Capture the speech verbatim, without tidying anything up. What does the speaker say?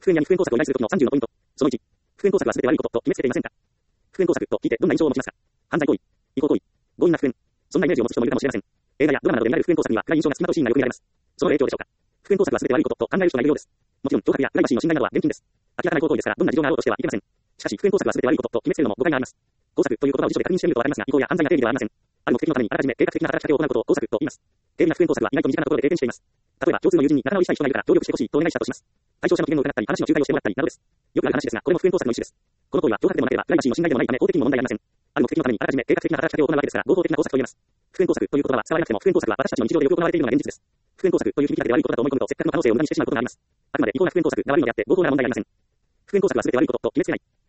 復縁やに復縁工作を依頼するときのさんじゅうのポイント。そのいち、復縁工作は全て悪いことと決めつけていませんか？復縁工作と聞いてどんな印象を持ちますか？犯罪行為、違法行為、強引な復縁。そんなイメージを持つ人もいるかもしれません。映画やドラマなどで見られる復縁工作には暗い印象がつきまとうシーンがよく見られます。その影響でしょうか。復縁工作は全て悪いことと考える人がいるようです。もちろん、脅迫やプライバシーの侵害などは厳禁です。明らかな行為ですから、どんな事情があろうとしてはいけません。しかし、復縁工作は全て悪いことと決めつけるのも誤解があります。工作という言葉を辞書で確認してみるとわかりますが、違法や犯罪が定義ではありません。ある目的のためにあらかじめ計画的な働きかけを行うことを工作と言います。軽微な復縁工作は意外と身近なところで経験しています。例えば、共通の友人に仲直りしたい人がいるから協力してほしいとお願いしたとします。対象者の機嫌を伺ったり、話の仲介をしてもらったりなどです。よくある話ですが、これも復縁工作の一種です。この行為は脅迫でもなければ、プライバシーの侵害でもないため、法的にも問題ありません。ある目的のためにあらかじめ計画的な働きかけを行うわけですから、合法的な工作と言えます。復縁工作という言葉は使われなくても、復縁工作は私たちの日常でよく行われているのが現実です。復縁工作という響きだけで悪いことだと思い込むと、せっかくの可能性を無駄にしてしまうことがあります。あくまで違法な復縁工作が悪いのであって、合法な問題はありません。復縁工作は全て悪いことと決めつけない。